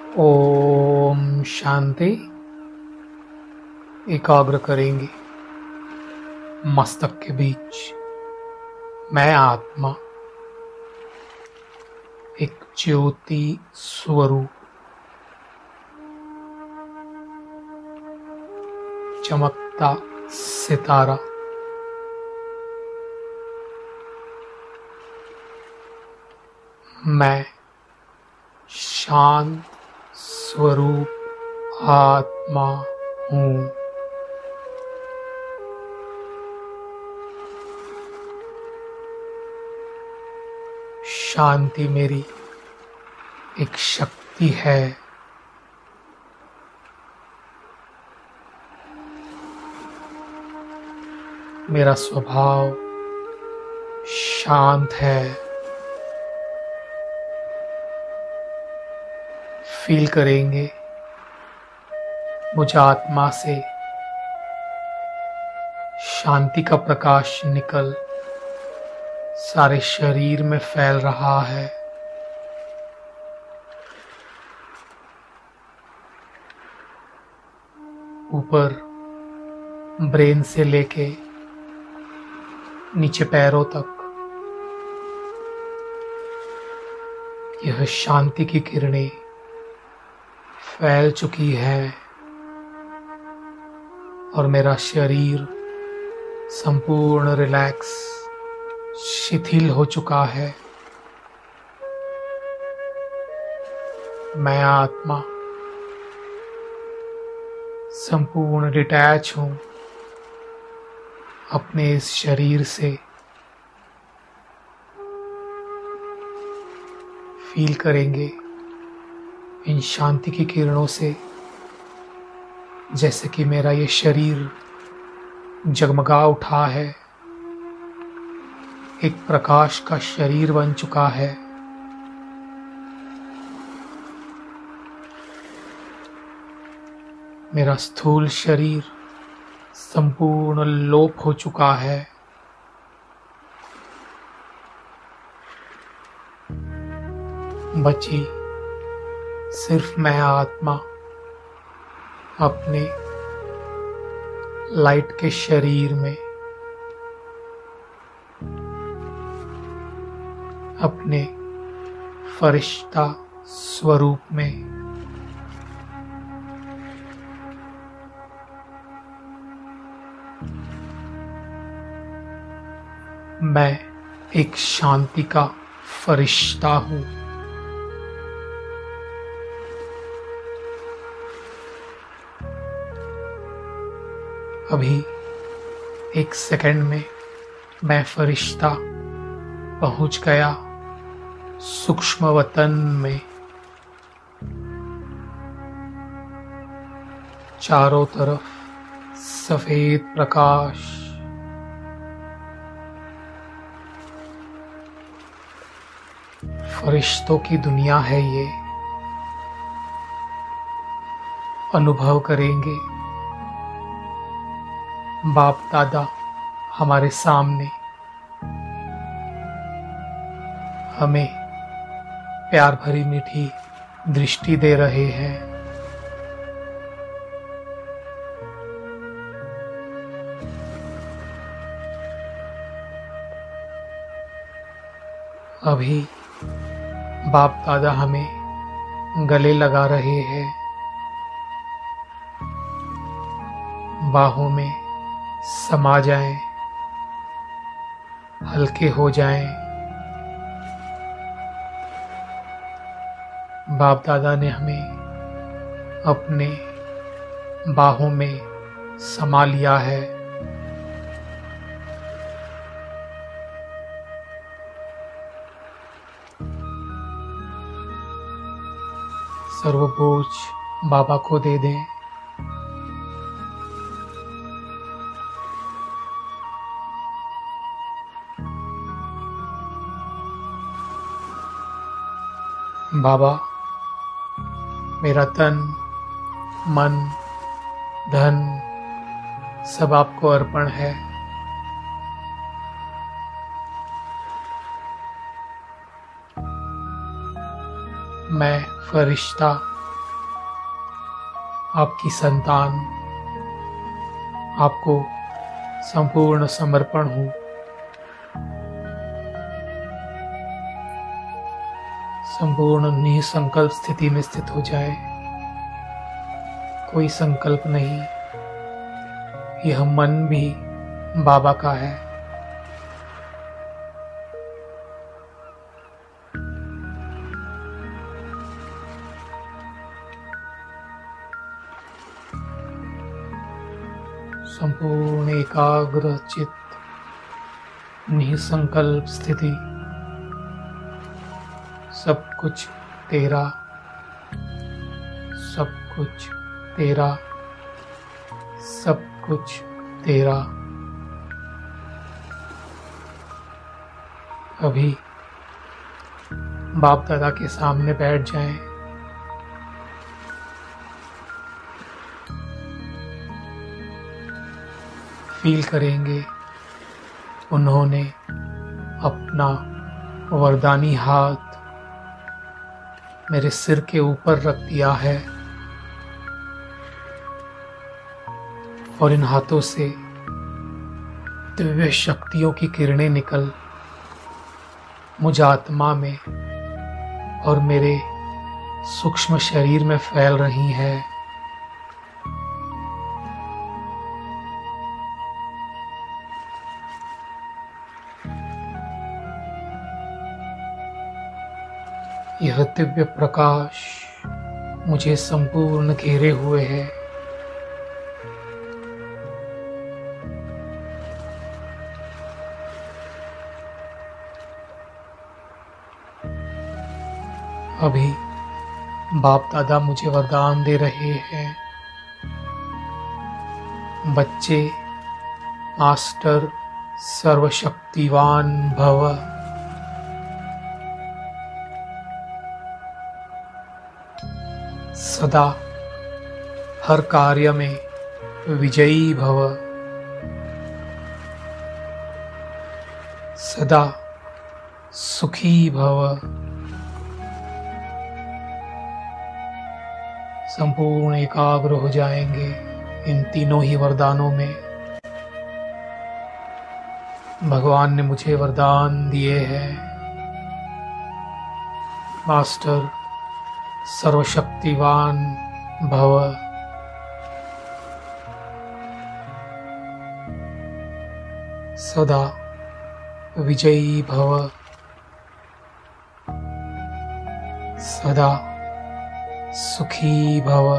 ओम शांति। एकाग्र करेंगे मस्तक के बीच। मैं आत्मा एक ज्योति स्वरूप, चमकता सितारा, मैं शांत स्वरूप आत्मा हूँ। शांति मेरी एक शक्ति है। मेरा स्वभाव शांत है। फील करेंगे मुझ आत्मा से शांति का प्रकाश निकल सारे शरीर में फैल रहा है। ऊपर ब्रेन से लेके नीचे पैरों तक यह शांति की किरणें फैल चुकी है और मेरा शरीर संपूर्ण रिलैक्स शिथिल हो चुका है। मैं आत्मा संपूर्ण डिटैच हूँ अपने इस शरीर से। फील करेंगे इन शांति की किरणों से जैसे कि मेरा ये शरीर जगमगा उठा है, एक प्रकाश का शरीर बन चुका है। मेरा स्थूल शरीर संपूर्ण लोप हो चुका है। बची सिर्फ मैं आत्मा अपने लाइट के शरीर में, अपने फरिश्ता स्वरूप में। मैं एक शांति का फरिश्ता हूँ। अभी एक सेकंड में मैं फरिश्ता पहुंच गया सूक्ष्म वतन में। चारों तरफ सफेद प्रकाश, फरिश्तों की दुनिया है ये। अनुभव करेंगे बाप दादा हमारे सामने हमें प्यार भरी मीठी दृष्टि दे रहे हैं। अभी बाप दादा हमें गले लगा रहे हैं, बाहों में समा जाएं, हल्के हो जाएं। बाप दादा ने हमें अपने बाहों में समा लिया है। सर्वबोझ बाबा को दे दें। बाबा, मेरा तन, मन, धन सब आपको अर्पण है। मैं फरिश्ता आपकी संतान, आपको संपूर्ण समर्पण हूँ। संपूर्ण निसंकल्प स्थिति में स्थित हो जाए। कोई संकल्प नहीं, यह मन भी बाबा का है। संपूर्ण एकाग्र चित्त, निसंकल्प स्थिति। सब कुछ तेरा, सब कुछ तेरा, सब कुछ तेरा। अभी बाप दादा के सामने बैठ जाएं। फील करेंगे उन्होंने अपना वरदानी हाथ मेरे सिर के ऊपर रख दिया है और इन हाथों से दिव्य शक्तियों की किरणें निकल मुझ आत्मा में और मेरे सूक्ष्म शरीर में फैल रही है। यह दिव्य प्रकाश मुझे संपूर्ण घेरे हुए है। अभी बाप दादा मुझे वरदान दे रहे हैं। बच्चे, मास्टर सर्वशक्तिवान भव। सदा हर कार्य में विजयी भव। सदा सुखी भव। संपूर्ण एकाग्र हो जाएंगे इन तीनों ही वरदानों में। भगवान ने मुझे वरदान दिए हैं। मास्टर सर्वशक्तिवान भव। सदा विजयी भव। सदा सुखी भव।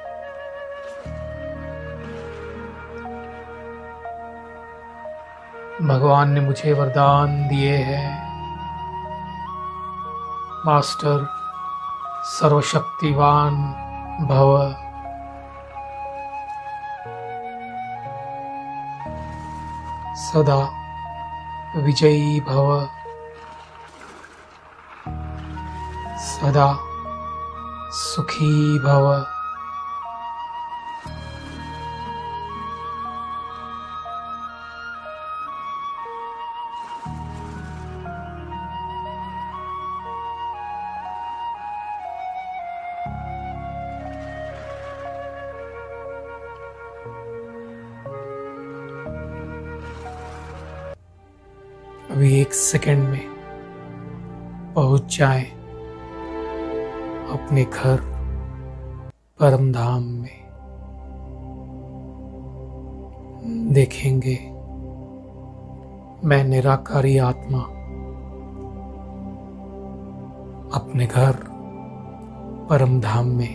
भगवान ने मुझे वरदान दिए हैं। मास्टर सर्वशक्तिवान भव। सदा विजयी भव। सदा सुखी भव। अभी 1 सेकंड में पहुंच जाएं अपने घर परम धाम में। देखेंगे मैं निराकारी आत्मा अपने घर परम धाम में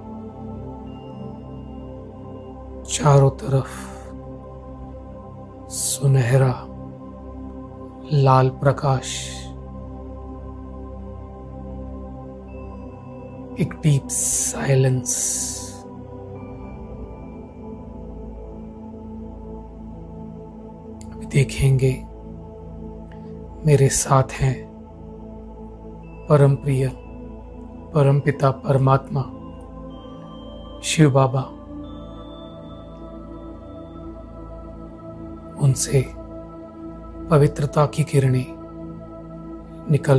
चारों तरफ सुनहरा लाल प्रकाश, एक डीप साइलेंस। अभी देखेंगे मेरे साथ हैं परम प्रिय परम पिता परमात्मा शिव बाबा। उनसे पवित्रता की किरणें निकल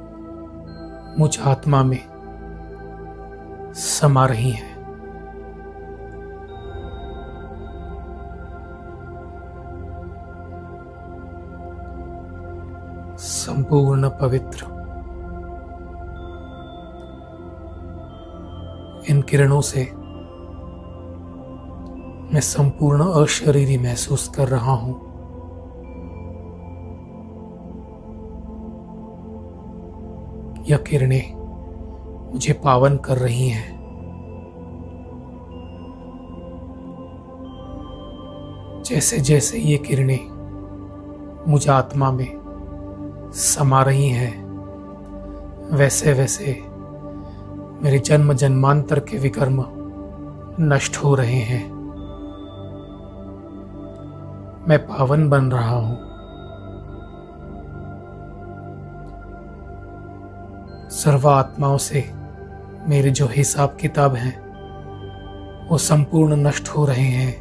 मुझ आत्मा में समा रही हैं। संपूर्ण पवित्र। इन किरणों से मैं संपूर्ण अशरीरी महसूस कर रहा हूं। यह किरणें मुझे पावन कर रही हैं। जैसे जैसे ये किरणें मुझ आत्मा में समा रही हैं, वैसे वैसे मेरे जन्म जन्मांतर के विकर्म नष्ट हो रहे हैं। मैं पावन बन रहा हूं। सर्व आत्माओं से मेरे जो हिसाब किताब हैं वो संपूर्ण नष्ट हो रहे हैं।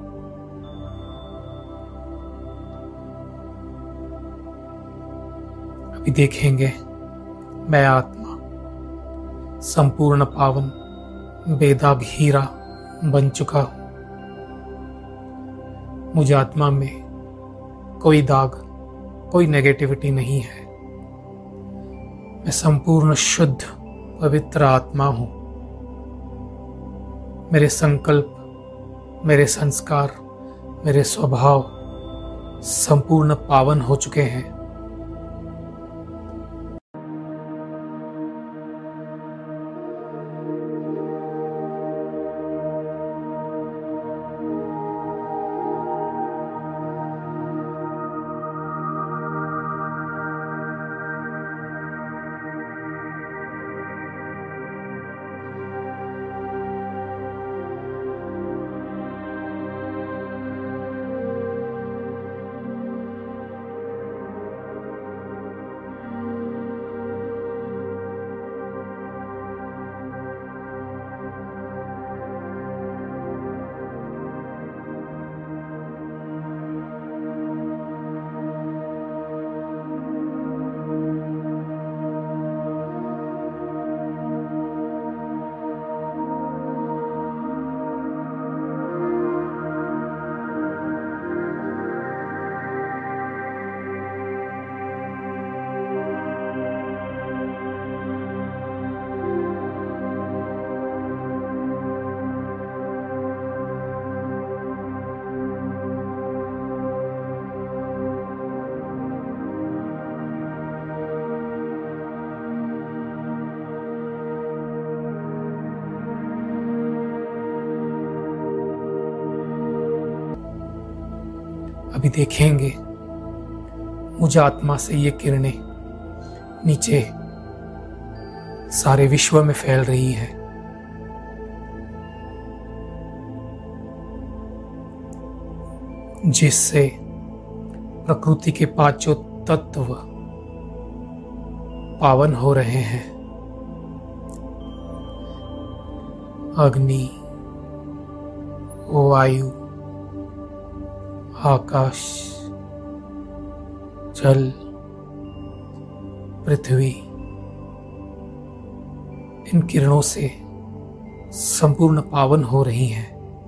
अभी देखेंगे मैं आत्मा संपूर्ण पावन बेदाग हीरा बन चुका हूं। मुझ आत्मा में कोई दाग, कोई नेगेटिविटी नहीं है। मैं संपूर्ण शुद्ध पवित्र आत्मा हूं। मेरे संकल्प, मेरे संस्कार, मेरे स्वभाव संपूर्ण पावन हो चुके हैं। अभी देखेंगे मुझ आत्मा से ये किरणें नीचे सारे विश्व में फैल रही है। जिससे प्रकृति के पांचों तत्व पावन हो रहे हैं। अग्नि, वायु, आकाश, जल, पृथ्वी, इन किरणों से संपूर्ण पावन हो रही हैं।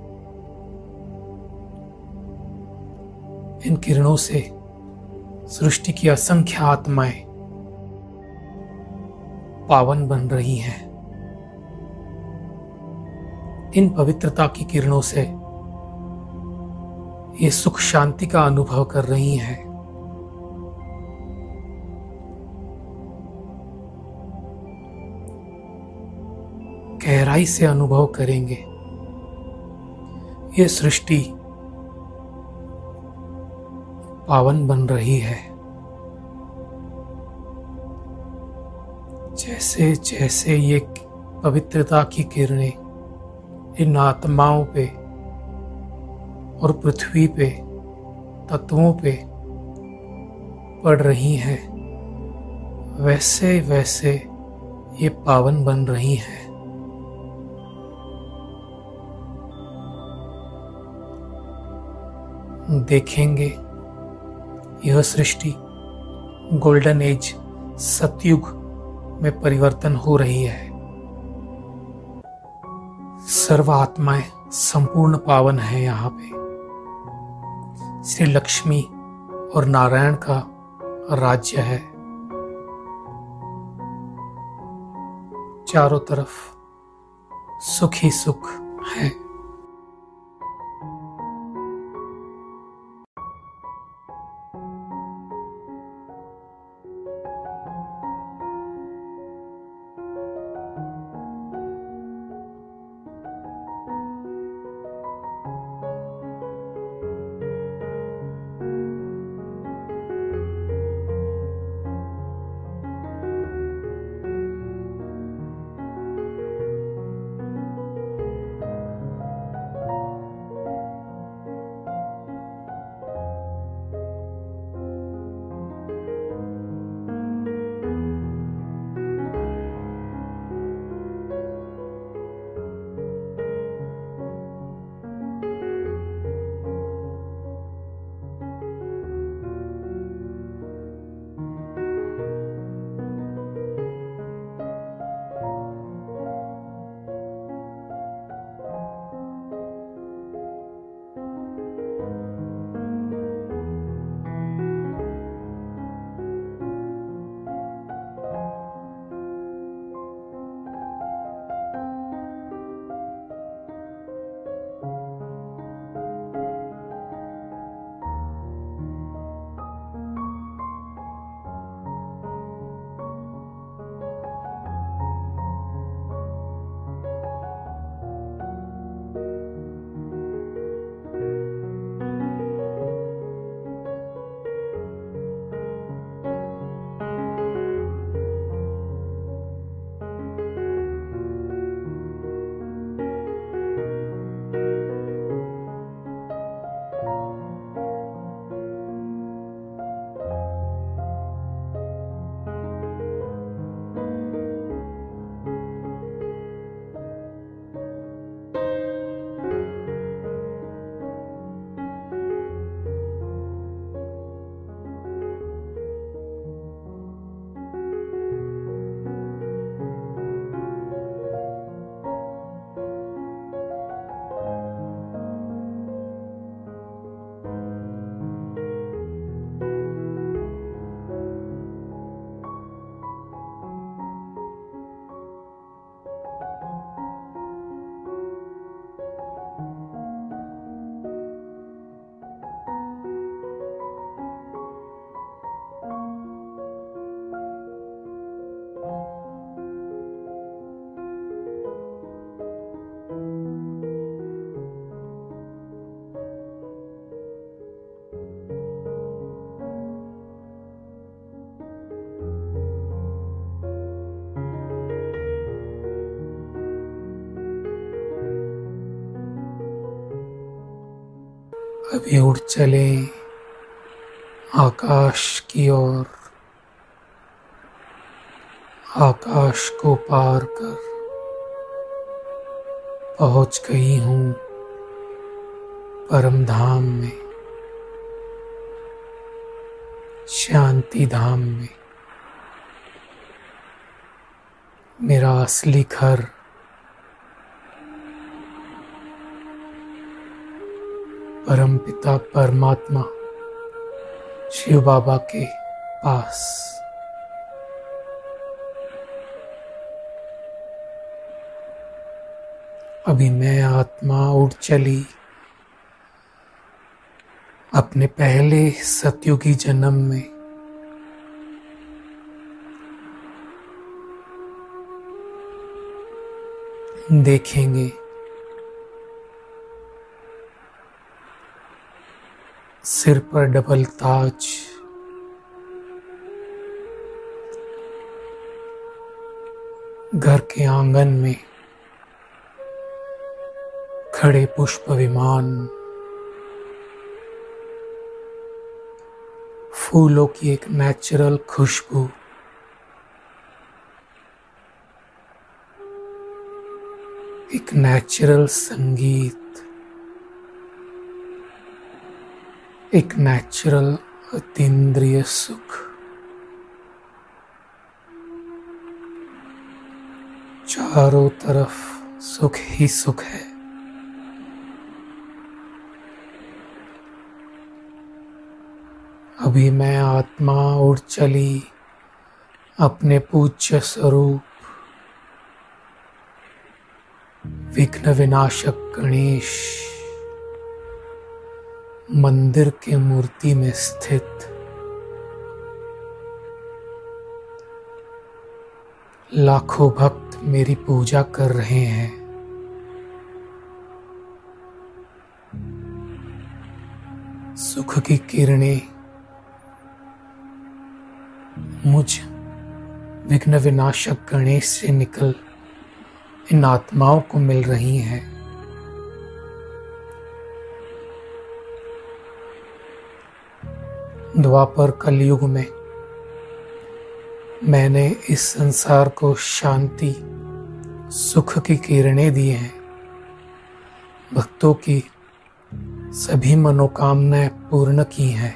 इन किरणों से सृष्टि की असंख्य आत्माएं पावन बन रही हैं। इन पवित्रता की किरणों से ये सुख शांति का अनुभव कर रही हैं। गहराई से अनुभव करेंगे ये सृष्टि पावन बन रही है। जैसे जैसे ये पवित्रता की किरणें इन आत्माओं पे और पृथ्वी पे तत्वों पे पड़ रही हैं, वैसे वैसे ये पावन बन रही हैं। देखेंगे यह सृष्टि गोल्डन एज सतयुग में परिवर्तन हो रही है। सर्व आत्माएं संपूर्ण पावन है। यहाँ पे श्री लक्ष्मी और नारायण का राज्य है। चारों तरफ सुख ही सुख है। अभी उड़ चले आकाश की ओर, आकाश को पार कर पहुंच गई हूँ परम धाम में, शांति धाम में। मेरा असली घर परम पिता परमात्मा शिव बाबा के पास। अभी मैं आत्मा उड़ चली अपने पहले सतयुगी जन्म में। देखेंगे सिर पर डबल ताज, घर के आंगन में खड़े पुष्प विमान, फूलों की एक नेचुरल खुशबू, एक नेचुरल संगीत, एक नेचुरल अतीन्द्रिय सुख। चारों तरफ सुख ही सुख है। अभी मैं आत्मा उड़ चली अपने पूज्य स्वरूप विघ्न विनाशक गणेश मंदिर के मूर्ति में स्थित लाखों भक्त मेरी पूजा कर रहे हैं। सुख की किरणें मुझ विघ्न विनाशक गणेश से निकल इन आत्माओं को मिल रही हैं। द्वापर कलयुग में मैंने इस संसार को शांति सुख की किरणें दी हैं। भक्तों की सभी मनोकामनाएं पूर्ण की हैं।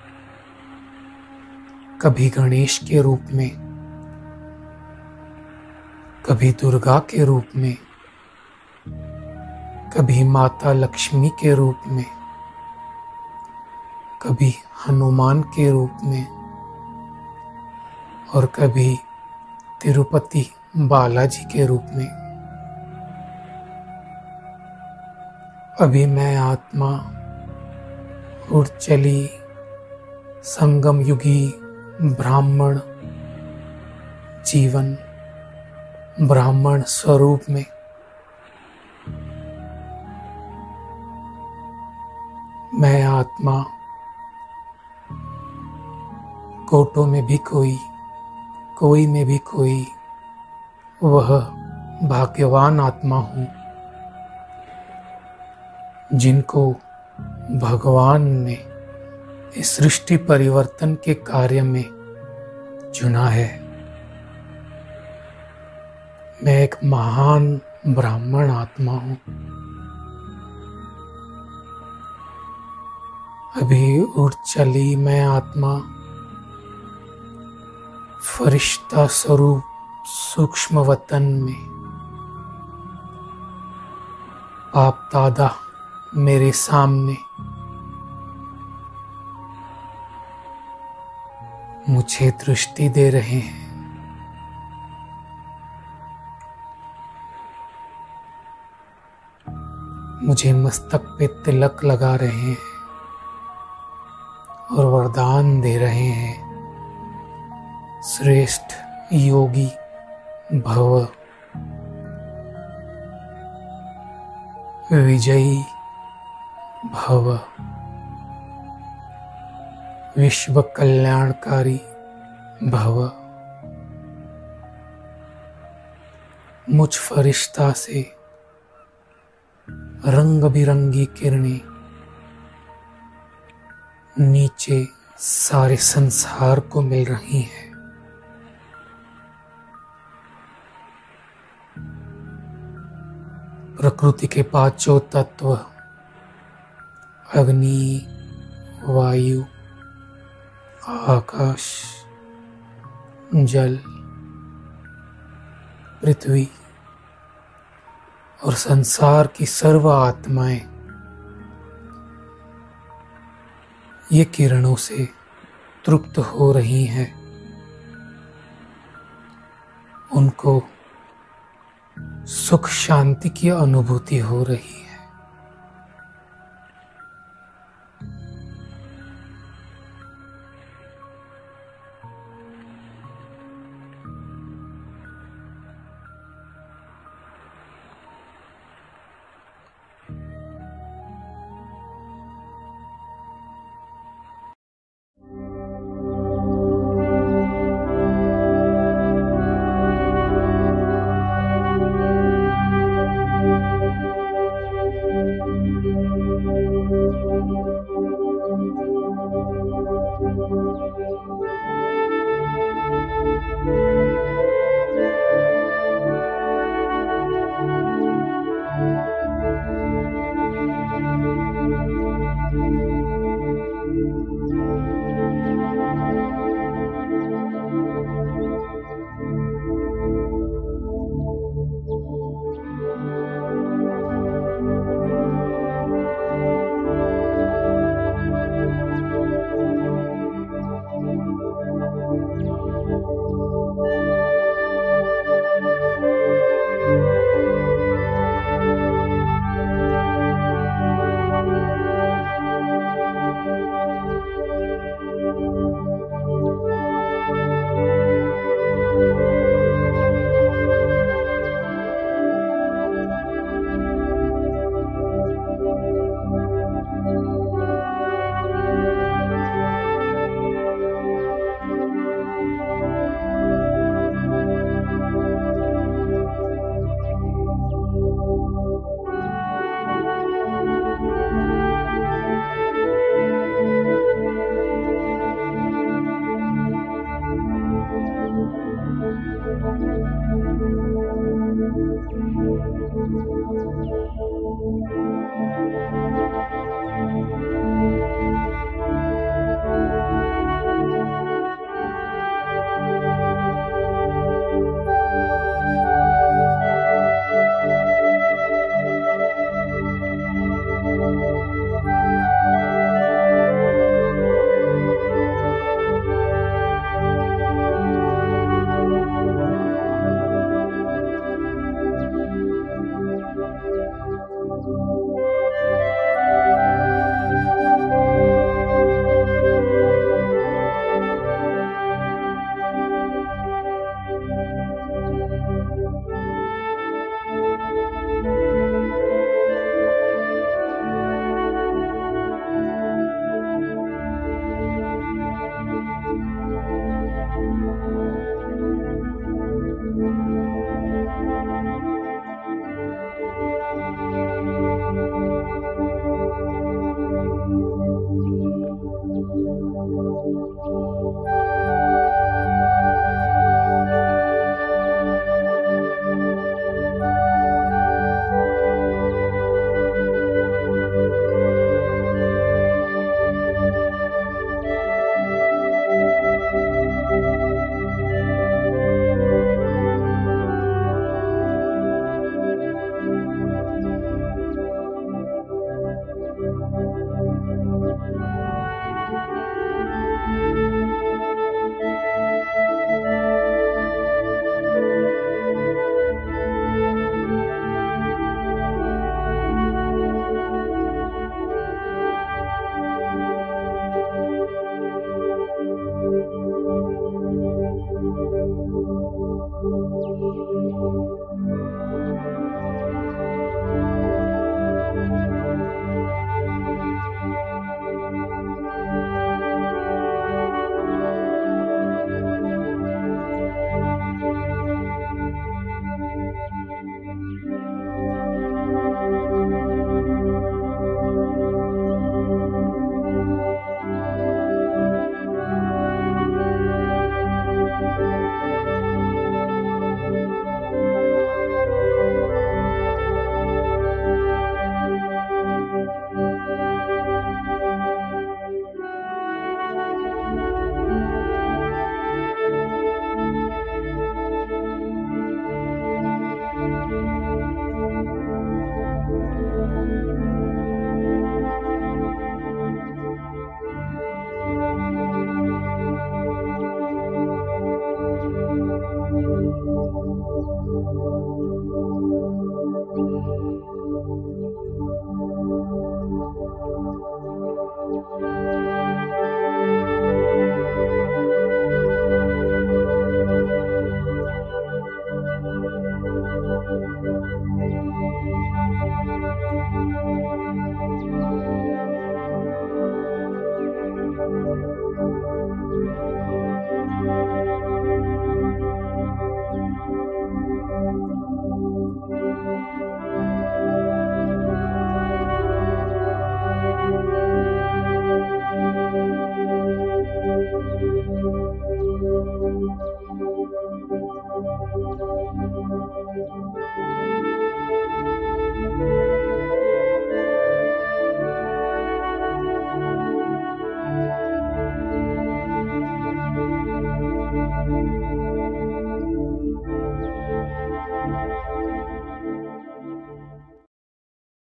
कभी गणेश के रूप में, कभी दुर्गा के रूप में, कभी माता लक्ष्मी के रूप में, कभी हनुमान के रूप में और कभी तिरुपति बालाजी के रूप में। अभी मैं आत्मा उड़ चली संगम युगी ब्राह्मण जीवन ब्राह्मण स्वरूप में मैं आत्मा कोटों में भी कोई में भी कोई वह भाग्यवान आत्मा हूँ जिनको भगवान ने इस सृष्टि परिवर्तन के कार्य में चुना है। मैं एक महान ब्राह्मण आत्मा हूँ। अभी उड़ चली मैं आत्मा फरिश्ता स्वरूप सूक्ष्म वतन में। आप दादा मेरे सामने मुझे दृष्टि दे रहे हैं। मुझे मस्तक पे तिलक लगा रहे हैं और वरदान दे रहे हैं, श्रेष्ठ योगी भव, विजयी भव, विश्व कल्याणकारी भव। मुझ फरिश्ता से रंग बिरंगी किरणें नीचे सारे संसार को मिल रही हैं। प्रकृति के पांचों तत्व अग्नि, वायु, आकाश, जल, पृथ्वी और संसार की सर्व आत्माएं ये किरणों से तृप्त हो रही हैं। उनको सुख शांति की अनुभूति हो रही है।